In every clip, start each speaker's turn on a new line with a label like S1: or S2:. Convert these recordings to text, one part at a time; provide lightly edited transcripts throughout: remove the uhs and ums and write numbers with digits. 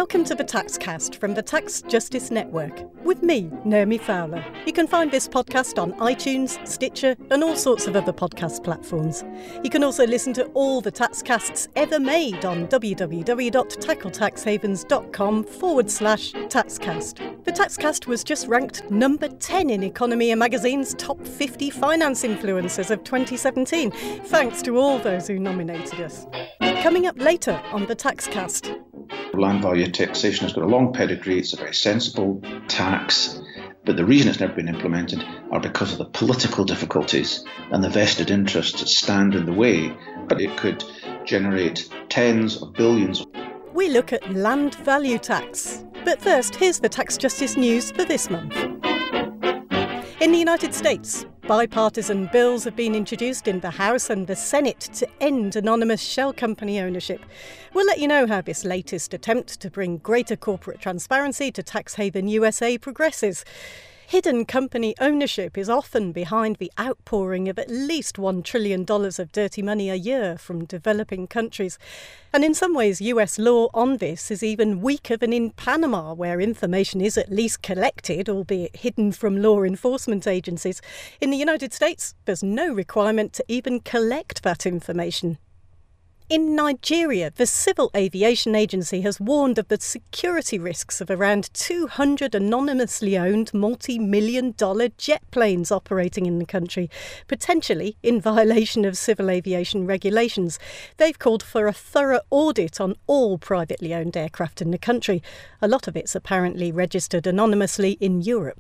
S1: Welcome to the Taxcast from the Tax Justice Network, with me, Naomi Fowler. You can find this podcast on iTunes, Stitcher and all sorts of other podcast platforms. You can also listen to all the Taxcasts ever made on www.tackletaxhavens.com/Taxcast. The Taxcast was just ranked number 10 in Economia magazine's top 50 finance influencers of 2017, thanks to all those who nominated us. Coming up later on the Taxcast.
S2: Land value taxation has got a long pedigree. It's a very sensible tax, but the reason it's never been implemented are because of the political difficulties and the vested interests that stand in the way. But it could generate tens of billions.
S1: We look at land value tax. But first, here's the Tax Justice news for this month. In the United States, bipartisan bills have been introduced in the House and the Senate to end anonymous shell company ownership. We'll let you know how this latest attempt to bring greater corporate transparency to tax haven USA progresses. Hidden company ownership is often behind the outpouring of at least $1 trillion of dirty money a year from developing countries. And in some ways, US law on this is even weaker than in Panama, where information is at least collected, albeit hidden from law enforcement agencies. In the United States, there's no requirement to even collect that information. In Nigeria, the Civil Aviation Agency has warned of the security risks of around 200 anonymously owned multi-million-dollar jet planes operating in the country, potentially in violation of civil aviation regulations. They've called for a thorough audit on all privately owned aircraft in the country. A lot of it's apparently registered anonymously in Europe.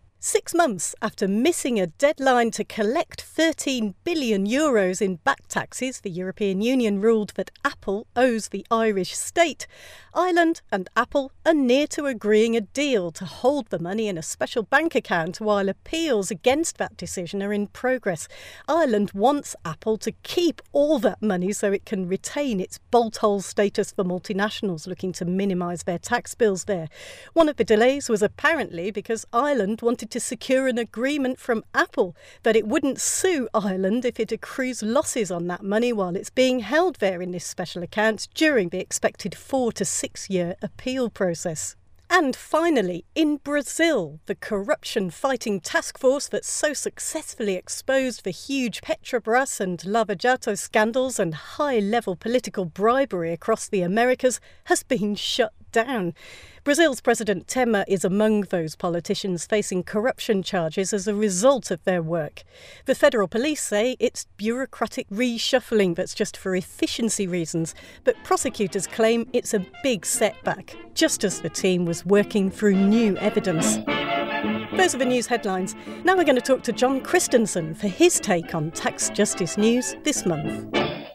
S1: 6 months after missing a deadline to collect €13 billion in back taxes, the European Union ruled that Apple owes the Irish state. Ireland and Apple are near to agreeing a deal to hold the money in a special bank account while appeals against that decision are in progress. Ireland wants Apple to keep all that money so it can retain its bolt-hole status for multinationals looking to minimise their tax bills there. One of the delays was apparently because Ireland wanted to secure an agreement from Apple that it wouldn't sue Ireland if it accrues losses on that money while it's being held there in this special account during the expected 4 to 6 year appeal process. And finally, in Brazil, the corruption-fighting task force that so successfully exposed the huge Petrobras and Lava Jato scandals and high-level political bribery across the Americas has been shut down. Brazil's President Temer is among those politicians facing corruption charges as a result of their work. The federal police say it's bureaucratic reshuffling that's just for efficiency reasons, but prosecutors claim it's a big setback, just as the team was working through new evidence. Those are the news headlines. Now we're going to talk to John Christensen for his take on tax justice news this month.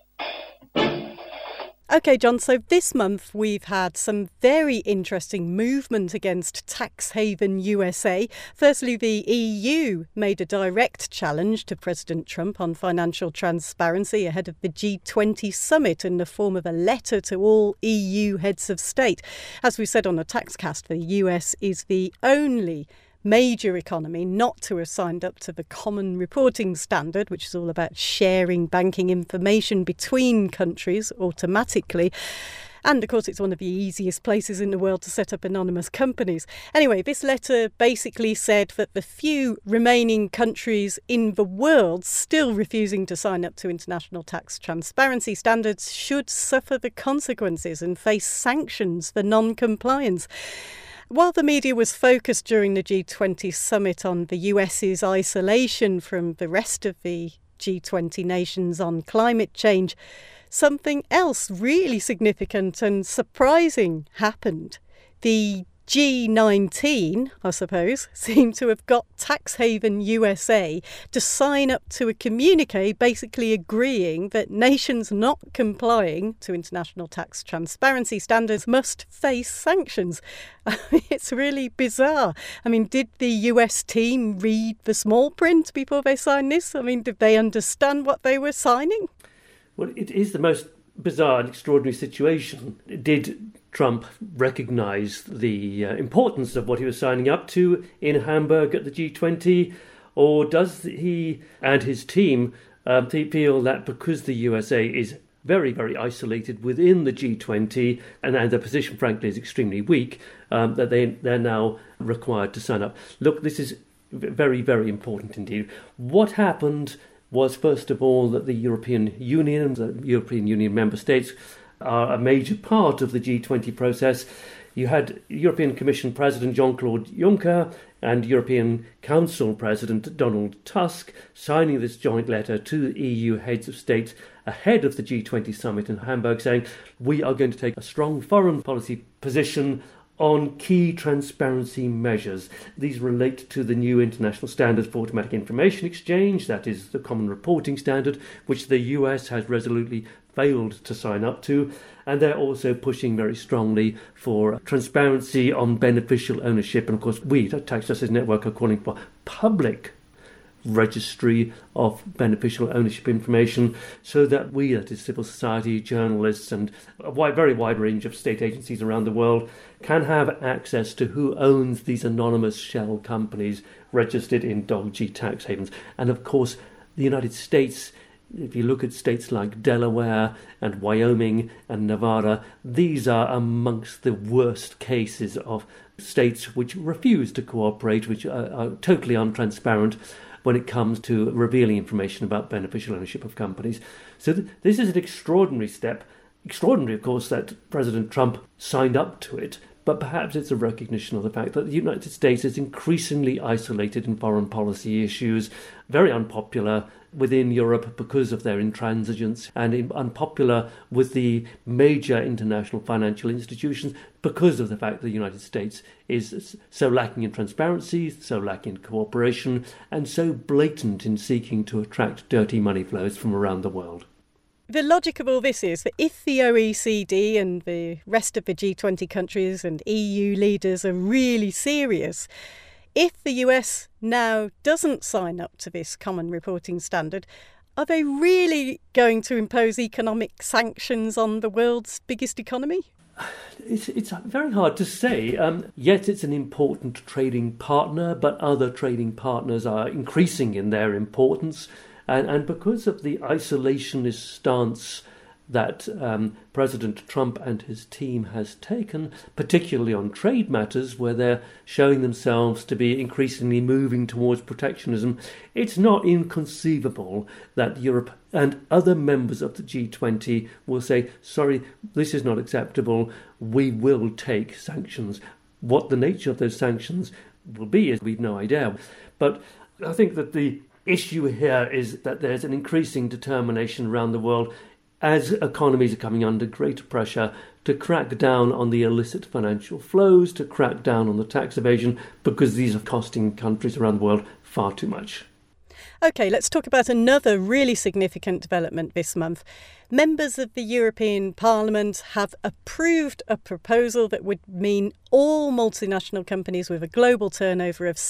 S1: OK, John, so this month we've had some very interesting movement against tax haven USA. Firstly, the EU made a direct challenge to President Trump on financial transparency ahead of the G20 summit in the form of a letter to all EU heads of state. As we said on the Taxcast, the US is the only major economy not to have signed up to the Common Reporting Standard, which is all about sharing banking information between countries automatically. And, of course, it's one of the easiest places in the world to set up anonymous companies. Anyway, this letter basically said that the few remaining countries in the world still refusing to sign up to international tax transparency standards should suffer the consequences and face sanctions for non-compliance. While the media was focused during the G20 summit on the US's isolation from the rest of the G20 nations on climate change, something else really significant and surprising happened. The G19, I suppose, seemed to have got tax haven USA to sign up to a communique basically agreeing that nations not complying to international tax transparency standards must face sanctions. It's really bizarre. I mean, did the US team read the small print before they signed this? I mean, did they understand what they were signing?
S3: Well, it is the most bizarre and extraordinary situation. Did Trump recognise the importance of what he was signing up to in Hamburg at the G20, or does he and his team feel that because the USA is very, very isolated within the G20, and their position, frankly, is extremely weak, that they're now required to sign up. Look, this is very, very important indeed. What happened was, first of all, that the European Union member states are a major part of the G20 process. You had European Commission President Jean-Claude Juncker and European Council President Donald Tusk signing this joint letter to the EU heads of state ahead of the G20 summit in Hamburg, saying we are going to take a strong foreign policy position on key transparency measures. These relate to the new international standards for automatic information exchange, that is the common reporting standard, which the US has resolutely failed to sign up to. And they're also pushing very strongly for transparency on beneficial ownership. And of course, we at Tax Justice Network are calling for public registry of beneficial ownership information, so that we, that is civil society, journalists, and a very wide range of state agencies around the world, can have access to who owns these anonymous shell companies registered in dodgy tax havens. And of course, the United States, if you look at states like Delaware and Wyoming and Nevada, these are amongst the worst cases of states which refuse to cooperate, which are totally untransparent when it comes to revealing information about beneficial ownership of companies. So this is an extraordinary step. Extraordinary, of course, that President Trump signed up to it, but perhaps it's a recognition of the fact that the United States is increasingly isolated in foreign policy issues, very unpopular within Europe because of their intransigence, and unpopular with the major international financial institutions because of the fact that the United States is so lacking in transparency, so lacking in cooperation, and so blatant in seeking to attract dirty money flows from around the world.
S1: The logic of all this is that if the OECD and the rest of the G20 countries and EU leaders are really serious, if the US now doesn't sign up to this common reporting standard, are they really going to impose economic sanctions on the world's biggest economy?
S3: It's very hard to say. Yet it's an important trading partner, but other trading partners are increasing in their importance. And because of the isolationist stance that President Trump and his team has taken, particularly on trade matters, where they're showing themselves to be increasingly moving towards protectionism, it's not inconceivable that Europe and other members of the G20 will say, sorry, this is not acceptable, we will take sanctions. What the nature of those sanctions will be is we've no idea. But I think that the issue here is that there's an increasing determination around the world as economies are coming under greater pressure to crack down on the illicit financial flows, to crack down on the tax evasion, because these are costing countries around the world far too much.
S1: OK, let's talk about another really significant development this month. Members of the European Parliament have approved a proposal that would mean all multinational companies with a global turnover of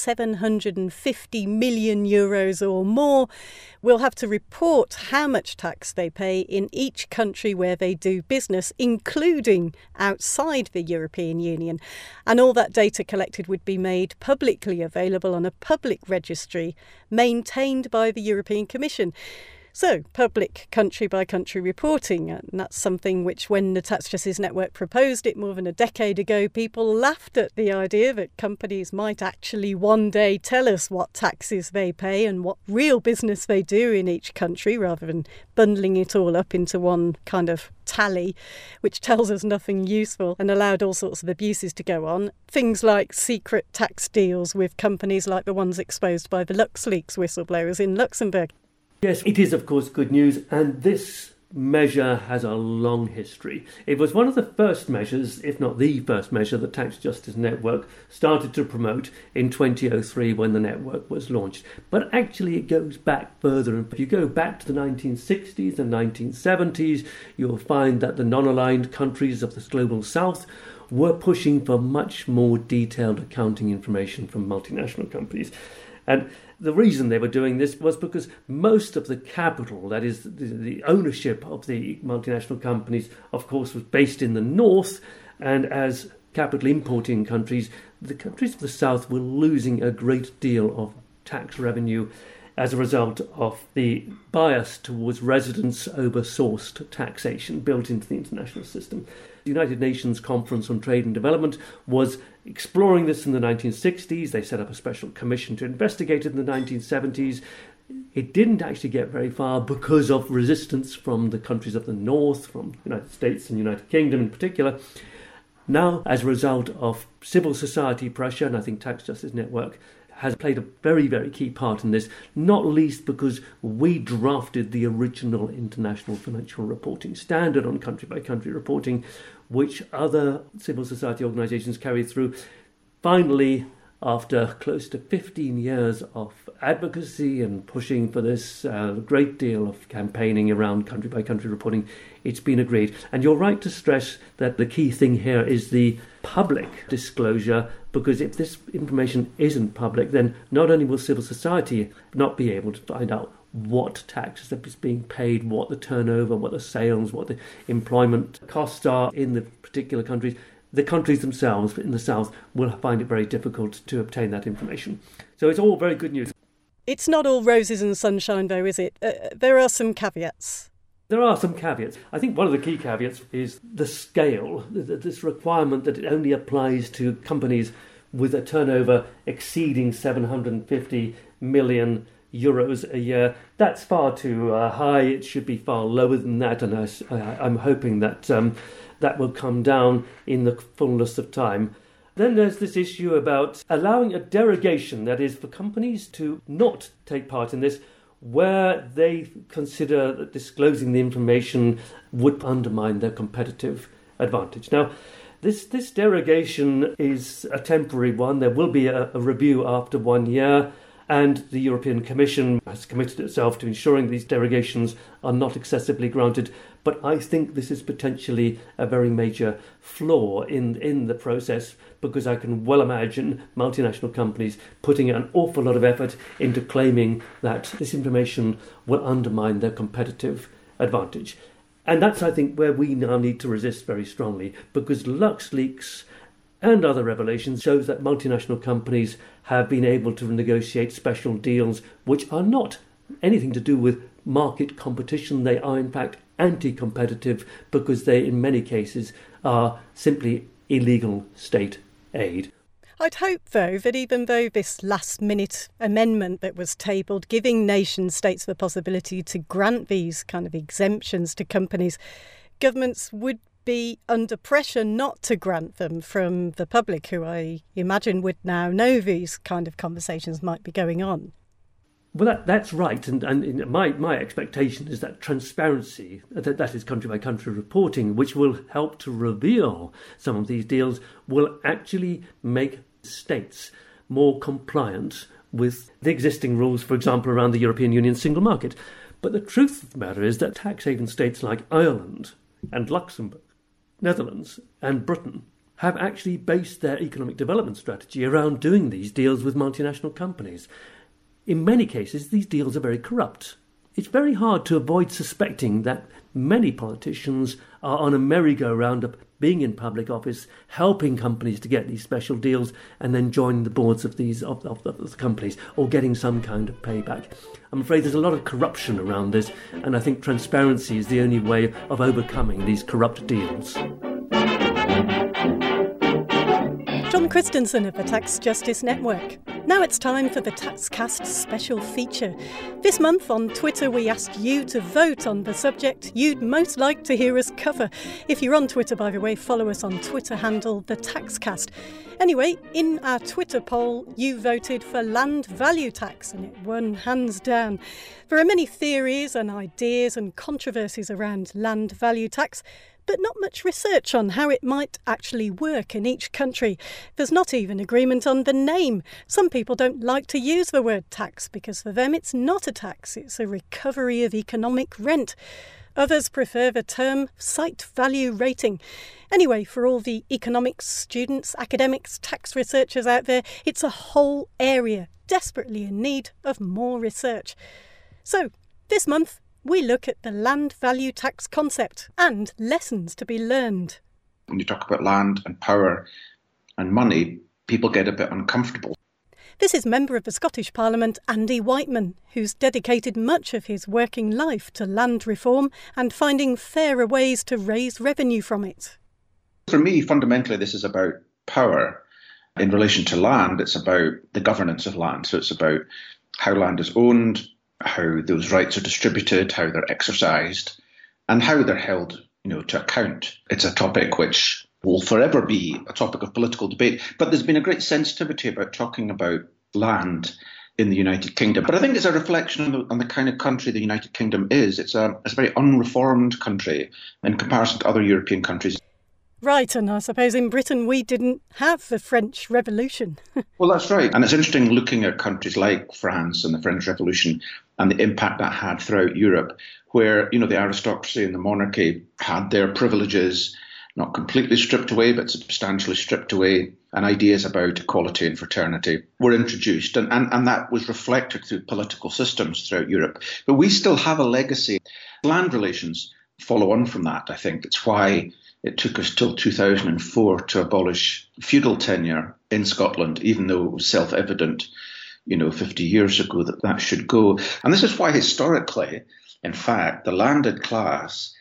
S1: 750 million euros or more will have to report how much tax they pay in each country where they do business, including outside the European Union. And all that data collected would be made publicly available on a public registry maintained by the European Commission. So, public country-by-country reporting, and that's something which, when the Tax Justice Network proposed it more than a decade ago, people laughed at the idea that companies might actually one day tell us what taxes they pay and what real business they do in each country, rather than bundling it all up into one kind of tally, which tells us nothing useful and allowed all sorts of abuses to go on. Things like secret tax deals with companies like the ones exposed by the LuxLeaks whistleblowers in Luxembourg.
S3: Yes, it is, of course, good news, and this measure has a long history. It was one of the first measures, if not the first measure, the Tax Justice Network started to promote in 2003 when the network was launched. But actually it goes back further, and if you go back to the 1960s and 1970s, you'll find that the non-aligned countries of the global south were pushing for much more detailed accounting information from multinational companies. And the reason they were doing this was because most of the capital, that is the ownership of the multinational companies, of course, was based in the north. And as capital importing countries, the countries of the south were losing a great deal of tax revenue. as a result of the bias towards residence over sourced taxation built into the international system. The United Nations Conference on Trade and Development was exploring this in the 1960s. They set up a special commission to investigate it in the 1970s. It didn't actually get very far because of resistance from the countries of the North, from the United States and United Kingdom in particular. Now, as a result of civil society pressure, and I think Tax Justice Network has played a very, very key part in this, not least because we drafted the original International Financial Reporting Standard on country-by-country reporting, which other civil society organisations carried through. Finally, after close to 15 years of advocacy and pushing for this, a great deal of campaigning around country-by-country reporting, it's been agreed. And you're right to stress that the key thing here is the public disclosure, because if this information isn't public, then not only will civil society not be able to find out what taxes are being paid, what the turnover, what the sales, what the employment costs are in the particular countries, the countries themselves in the South will find it very difficult to obtain that information. So it's all very good news.
S1: It's not all roses and sunshine, though, is it? There are some caveats.
S3: There are some caveats. I think one of the key caveats is the scale, this requirement that it only applies to companies with a turnover exceeding 750 million euros a year. That's far too high. It should be far lower than that, and I'm hoping that that will come down in the fullness of time. Then there's this issue about allowing a derogation, that is, for companies to not take part in this, where they consider that disclosing the information would undermine their competitive advantage. Now, this derogation is a temporary one. There will be a review after 1 year, and the European Commission has committed itself to ensuring these derogations are not excessively granted. But I think this is potentially a very major flaw in the process, because I can well imagine multinational companies putting an awful lot of effort into claiming that this information will undermine their competitive advantage. And that's, I think, where we now need to resist very strongly, because LuxLeaks and other revelations shows that multinational companies have been able to negotiate special deals which are not anything to do with market competition. They are, in fact, anti-competitive, because they, in many cases, are simply illegal state aid.
S1: I'd hope, though, that even though this last-minute amendment that was tabled, giving nation-states the possibility to grant these kind of exemptions to companies, governments would be under pressure not to grant them from the public, who I imagine would now know these kind of conversations might be going on.
S3: Well, that's right, and my expectation is that transparency, that is country-by-country reporting, which will help to reveal some of these deals, will actually make states more compliant with the existing rules, for example, around the European Union single market. But the truth of the matter is that tax haven states like Ireland and Luxembourg, Netherlands and Britain have actually based their economic development strategy around doing these deals with multinational companies. In many cases, these deals are very corrupt. It's very hard to avoid suspecting that many politicians are on a merry-go-round of being in public office, helping companies to get these special deals, and then joining the boards of these of the companies, or getting some kind of payback. I'm afraid there's a lot of corruption around this, and I think transparency is the only way of overcoming these corrupt deals.
S1: John Christensen of the Tax Justice Network. Now it's time for the TaxCast special feature. This month on Twitter we asked you to vote on the subject you'd most like to hear us cover. If you're on Twitter, by the way, follow us on Twitter handle the TaxCast. Anyway, in our Twitter poll you voted for land value tax, and it won hands down. There are many theories and ideas and controversies around land value tax, but not much research on how it might actually work in each country. There's not even agreement on the name. Some people don't like to use the word tax because for them it's not a tax, it's a recovery of economic rent. Others prefer the term site value rating. Anyway, for all the economics students, academics, tax researchers out there, it's a whole area desperately in need of more research. So, this month, we look at the land value tax concept and lessons to be learned. When
S2: you talk about land and power and money, people get a bit uncomfortable.
S1: This is Member of the Scottish Parliament Andy Whiteman, who's dedicated much of his working life to land reform and finding fairer ways to raise revenue from it.
S2: For me, fundamentally, this is about power. In relation to land, it's about the governance of land. So it's about how land is owned, how those rights are distributed, how they're exercised, and how they're held, to account. It's a topic which will forever be a topic of political debate. But there's been a great sensitivity about talking about land in the United Kingdom. But I think it's a reflection on the kind of country the United Kingdom is. It's a very unreformed country in comparison to other European countries.
S1: Right, and I suppose in Britain we didn't have the French Revolution.
S2: Well, that's right. And it's interesting looking at countries like France and the French Revolution and the impact that had throughout Europe, where, the aristocracy and the monarchy had their privileges not completely stripped away, but substantially stripped away, and ideas about equality and fraternity were introduced. And that was reflected through political systems throughout Europe. But we still have a legacy. Land relations follow on from that, I think. It's why it took us till 2004 to abolish feudal tenure in Scotland, even though it was self-evident, 50 years ago that should go. And this is why historically, in fact, the landed class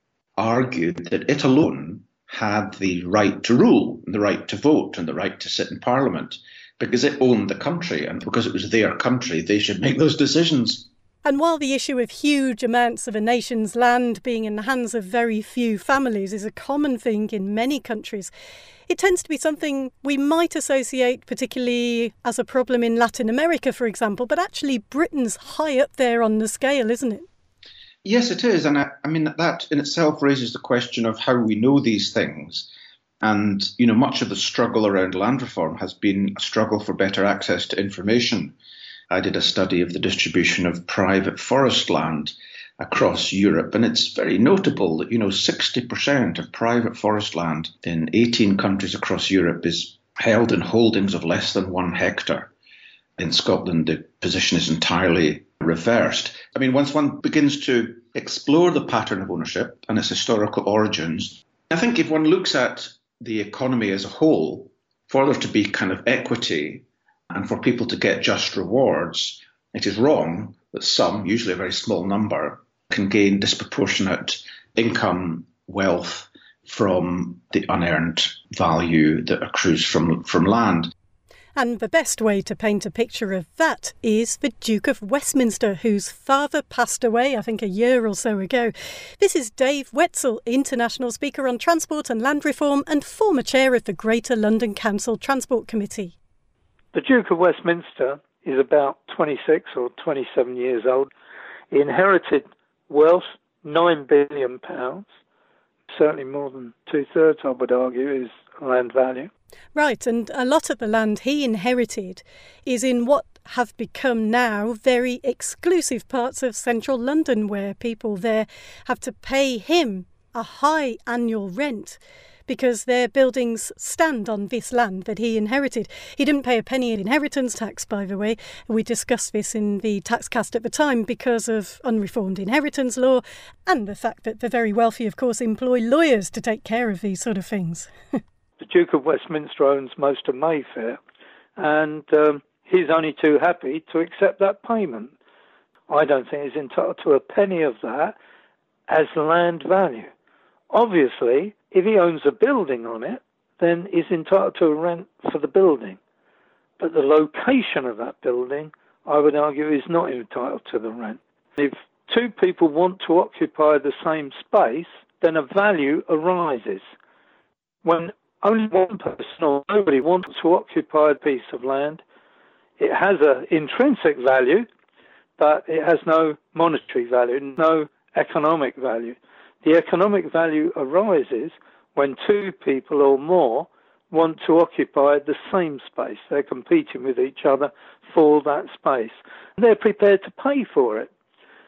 S2: argued that it alone had the right to rule, and the right to vote, and the right to sit in Parliament, because it owned the country, and because it was their country, they should make those decisions.
S1: And while the issue of huge amounts of a nation's land being in the hands of very few families is a common thing in many countries, it tends to be something we might associate particularly as a problem in Latin America, for example, but actually Britain's high up there on the scale, isn't it?
S2: Yes, it is. And I mean, that in itself raises the question of how we know these things. And, much of the struggle around land reform has been a struggle for better access to information. I did a study of the distribution of private forest land across Europe, and it's very notable that, 60% of private forest land in 18 countries across Europe is held in holdings of less than 1 hectare. In Scotland, the position is entirely reversed. I mean, once one begins to explore the pattern of ownership and its historical origins, I think if one looks at the economy as a whole, for there to be kind of equity and for people to get just rewards, it is wrong that some, usually a very small number, can gain disproportionate income, wealth from the unearned value that accrues from land.
S1: And the best way to paint a picture of that is the Duke of Westminster, whose father passed away, I think, a year or so ago. This is Dave Wetzel, International Speaker on Transport and Land Reform and former chair of the Greater London Council Transport Committee.
S4: The Duke of Westminster is about 26 or 27 years old. He inherited wealth, £9 billion, certainly more than 2/3, I would argue, is land value.
S1: Right, and a lot of the land he inherited is in what have become now very exclusive parts of central London, where people there have to pay him a high annual rent because their buildings stand on this land that he inherited. He didn't pay a penny in inheritance tax, by the way. We discussed this in the Taxcast at the time because of unreformed inheritance law and the fact that the very wealthy, of course, employ lawyers to take care of these sort of things.
S4: The Duke of Westminster owns most of Mayfair, and he's only too happy to accept that payment. I don't think he's entitled to a penny of that as land value. Obviously, if he owns a building on it, then he's entitled to a rent for the building. But the location of that building, I would argue, is not entitled to the rent. If two people want to occupy the same space, then a value arises. When only one person or nobody wants to occupy a piece of land, it has an intrinsic value, but it has no monetary value, no economic value. The economic value arises when two people or more want to occupy the same space. They're competing with each other for that space. They're prepared to pay for it.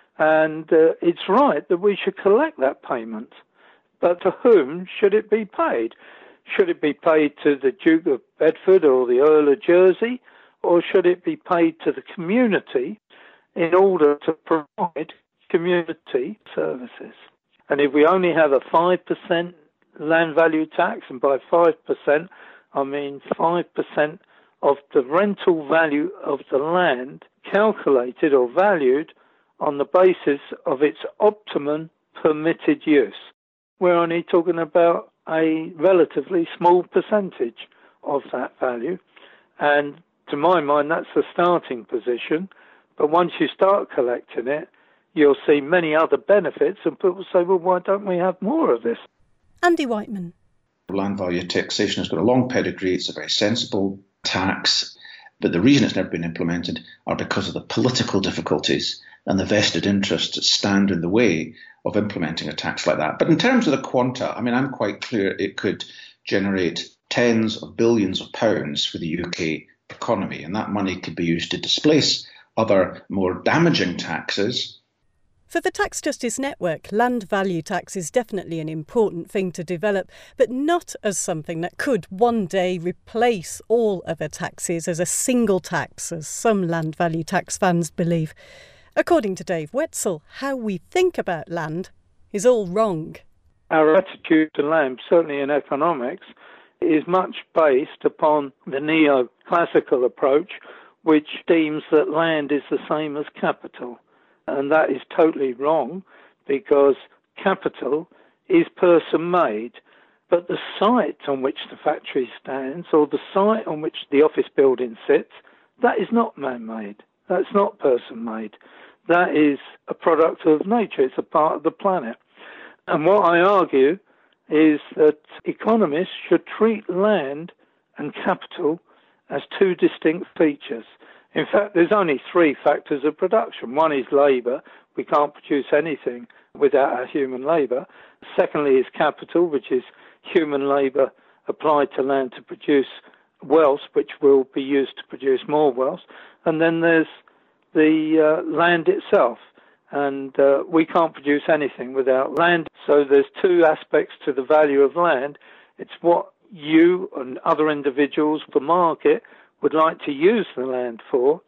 S4: And it's right that we should collect that payment. But to whom should it be paid? Should it be paid to the Duke of Bedford or the Earl of Jersey? Or should it be paid to the community in order to provide community services? And if we only have a 5% land value tax, and by 5%, I mean 5% of the rental value of the land calculated or valued on the basis of its optimum permitted use. We're only talking about a relatively small percentage of that value, and to my mind that's the starting position. But once you start collecting it, you'll see many other benefits, and people say, well, why don't we have more of this?
S1: Andy Whiteman.
S2: Land value taxation has got a long pedigree. It's a very sensible tax, but the reason it's never been implemented are because of the political difficulties and the vested interests that stand in the way of implementing a tax like that. But in terms of the quanta, I mean, I'm quite clear it could generate tens of billions of pounds for the UK economy, and that money could be used to displace other more damaging taxes.
S1: For the Tax Justice Network, land value tax is definitely an important thing to develop, but not as something that could one day replace all other taxes as a single tax, as some land value tax fans believe. According to Dave Wetzel, how we think about land is all wrong.
S4: Our attitude to land, certainly in economics, is much based upon the neoclassical approach, which deems that land is the same as capital. And that is totally wrong, because capital is person-made, but the site on which the factory stands or the site on which the office building sits, that is not man-made. That's not person-made. That is a product of nature. It's a part of the planet. And what I argue is that economists should treat land and capital as two distinct features. In fact, there's only three factors of production. One is labour. We can't produce anything without our human labour. Secondly is capital, which is human labour applied to land to produce wealth, which will be used to produce more wealth. And then there's the land itself. And we can't produce anything without land. So there's two aspects to the value of land. It's what you and other individuals, the market, would like to use the land for,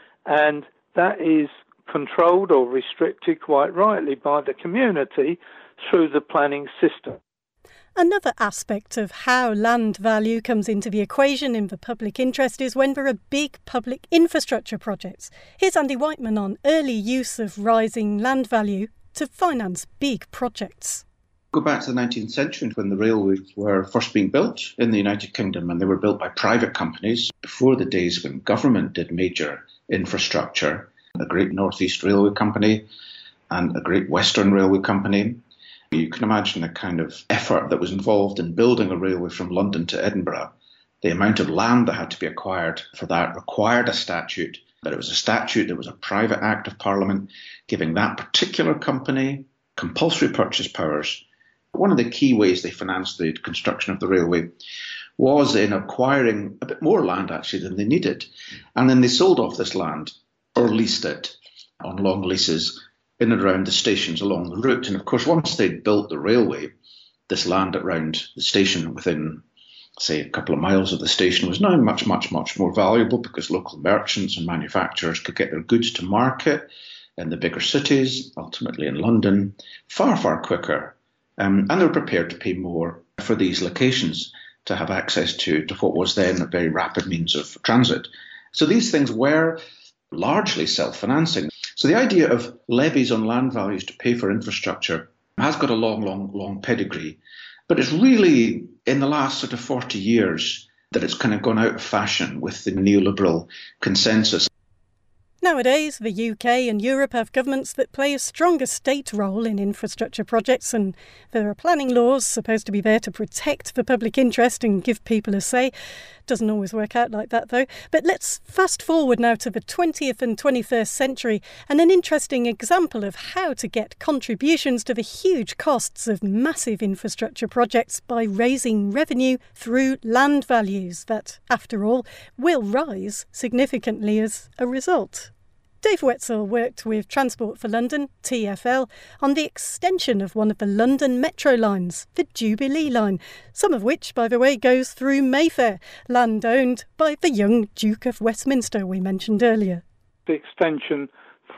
S4: and that is controlled or restricted quite rightly by the community through the planning system.
S1: Another aspect of how land value comes into the equation in the public interest is when there are big public infrastructure projects. Here's Andy Whiteman on early use of rising land value to finance big projects.
S2: Go back to the 19th century when the railways were first being built in the United Kingdom, and they were built by private companies before the days when government did major infrastructure. A great North East Railway Company and a great Western Railway Company. You can imagine the kind of effort that was involved in building a railway from London to Edinburgh. The amount of land that had to be acquired for that required a statute, but it was a statute that was a private act of Parliament giving that particular company compulsory purchase powers. One of the key ways they financed the construction of the railway was in acquiring a bit more land actually than they needed. And then they sold off this land or leased it on long leases in and around the stations along the route. And of course, once they'd built the railway, this land around the station within, say, a couple of miles of the station was now much, much, much more valuable because local merchants and manufacturers could get their goods to market in the bigger cities, ultimately in London, far, far quicker. And they were prepared to pay more for these locations to have access to what was then a very rapid means of transit. So these things were largely self-financing. So the idea of levies on land values to pay for infrastructure has got a long, long, long pedigree. But it's really in the last sort of 40 years that it's kind of gone out of fashion with the neoliberal consensus.
S1: Nowadays, the UK and Europe have governments that play a stronger state role in infrastructure projects, and there are planning laws supposed to be there to protect the public interest and give people a say. Doesn't always work out like that, though. But let's fast forward now to the 20th and 21st century, and an interesting example of how to get contributions to the huge costs of massive infrastructure projects by raising revenue through land values that, after all, will rise significantly as a result. Dave Wetzel worked with Transport for London, TfL, on the extension of one of the London Metro lines, the Jubilee line, some of which, by the way, goes through Mayfair, land owned by the young Duke of Westminster we mentioned earlier.
S4: The extension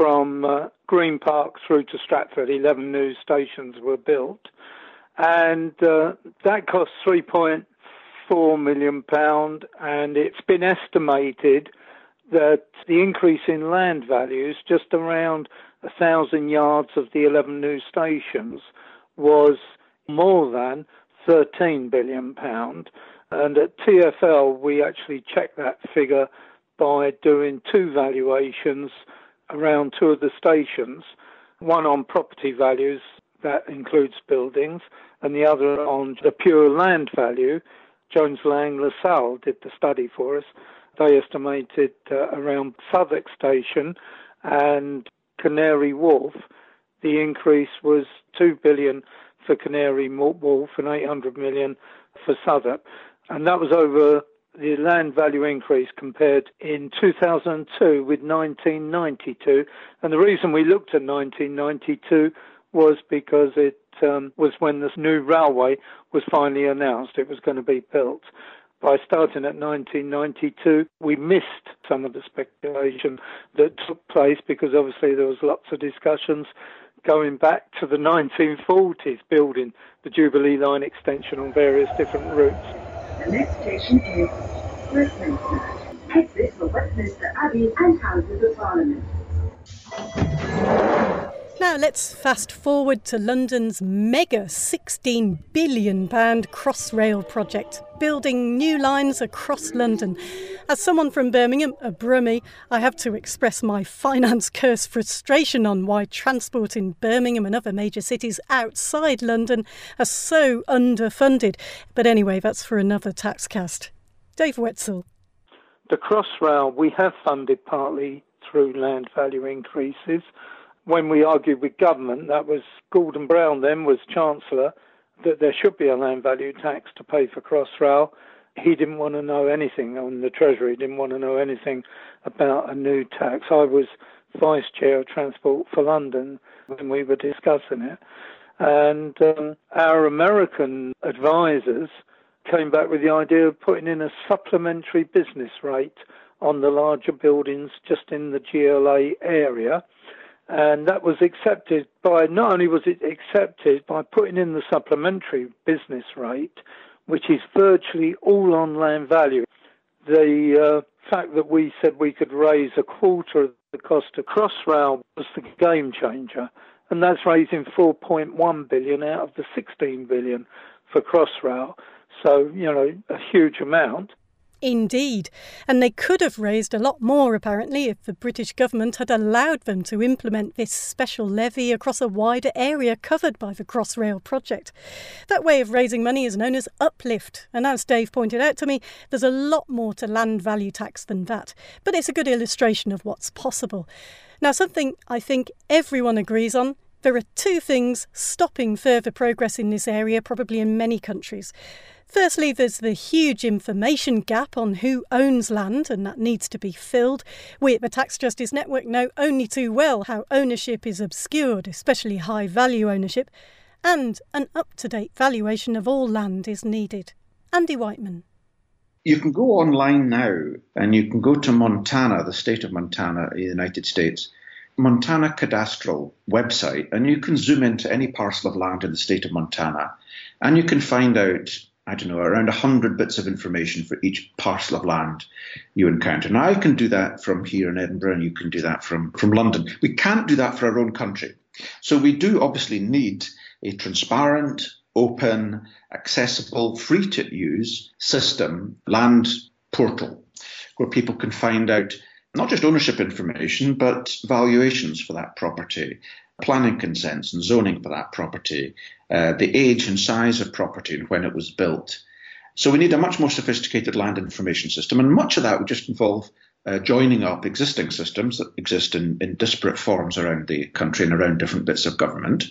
S4: from Green Park through to Stratford, 11 new stations were built, and that cost £3.5 £4 million, and it's been estimated that the increase in land values, just around 1,000 yards of the 11 new stations, was more than £13 billion. And at TfL, we actually checked that figure by doing two valuations around two of the stations, one on property values, that includes buildings, and the other on the pure land value. Jones Lang LaSalle did the study for us. They estimated around Southwark Station and Canary Wharf, the increase was $2 billion for Canary Wharf and $800 million for Southwark. And that was over the land value increase compared in 2002 with 1992. And the reason we looked at 1992 was because it was when this new railway was finally announced it was going to be built. By starting at 1992, we missed some of the speculation that took place because obviously there was lots of discussions going back to the 1940s, building the Jubilee Line extension on various different routes.
S5: The next station is Westminster. Exit for Westminster Abbey and Houses of Parliament.
S1: Now let's fast forward to London's mega £16 billion Crossrail project, building new lines across London. As someone from Birmingham, a Brummie, I have to express my finance-cursed frustration on why transport in Birmingham and other major cities outside London are so underfunded. But anyway, that's for another Taxcast. Dave Wetzel.
S4: The Crossrail we have funded partly through land value increases. When we argued with government, that was Gordon Brown then was Chancellor, that there should be a land value tax to pay for Crossrail. He didn't want to know anything on the Treasury, didn't want to know anything about a new tax. I was Vice Chair of Transport for London when we were discussing it. And our American advisors came back with the idea of putting in a supplementary business rate on the larger buildings just in the GLA area. And that was accepted by, not only was it accepted by putting in the supplementary business rate, which is virtually all on land value. The fact that we said we could raise a quarter of the cost of Crossrail was the game changer. And that's raising $4.1 billion out of the $16 billion for Crossrail. So, a huge amount.
S1: Indeed. And they could have raised a lot more, apparently, if the British government had allowed them to implement this special levy across a wider area covered by the Crossrail project. That way of raising money is known as uplift. And as Dave pointed out to me, there's a lot more to land value tax than that. But it's a good illustration of what's possible. Now, something I think everyone agrees on. There are two things stopping further progress in this area, probably in many countries. Firstly, there's the huge information gap on who owns land, and that needs to be filled. We at the Tax Justice Network know only too well how ownership is obscured, especially high-value ownership, and an up-to-date valuation of all land is needed. Andy Whiteman.
S2: You can go online now, and you can go to Montana, the state of Montana in the United States, Montana Cadastral website, and you can zoom into any parcel of land in the state of Montana, and you can find out around 100 bits of information for each parcel of land you encounter. Now, I can do that from here in Edinburgh, and you can do that from London. We can't do that for our own country. So we do obviously need a transparent, open, accessible, free-to-use system, land portal, where people can find out not just ownership information, but valuations for that property, planning consents and zoning for that property, the age and size of property and when it was built. So we need a much more sophisticated land information system, and much of that would just involve joining up existing systems that exist in disparate forms around the country and around different bits of government.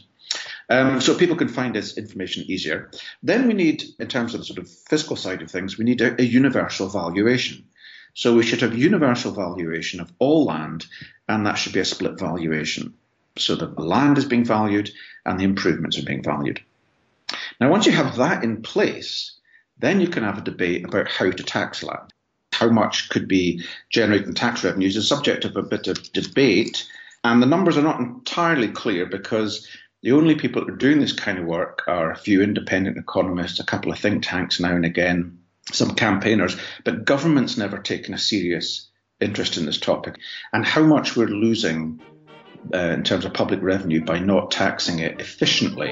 S2: So people can find this information easier. Then we need, in terms of the sort of fiscal side of things, we need a universal valuation. So we should have universal valuation of all land, and that should be a split valuation, so that the land is being valued and the improvements are being valued. Now, once you have that in place, then you can have a debate about how to tax land. How much could be generating tax revenues is subject of a bit of debate, and the numbers are not entirely clear because the only people that are doing this kind of work are a few independent economists, a couple of think tanks now and again, some campaigners, but government's never taken a serious interest in this topic, and how much we're losing in terms of public revenue by not taxing it efficiently.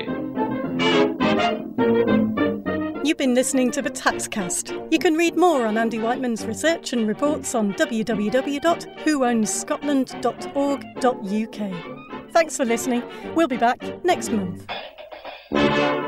S1: You've been listening to the Taxcast. You can read more on Andy Whiteman's research and reports on www.whoownscotland.org.uk. Thanks for listening. We'll be back next month.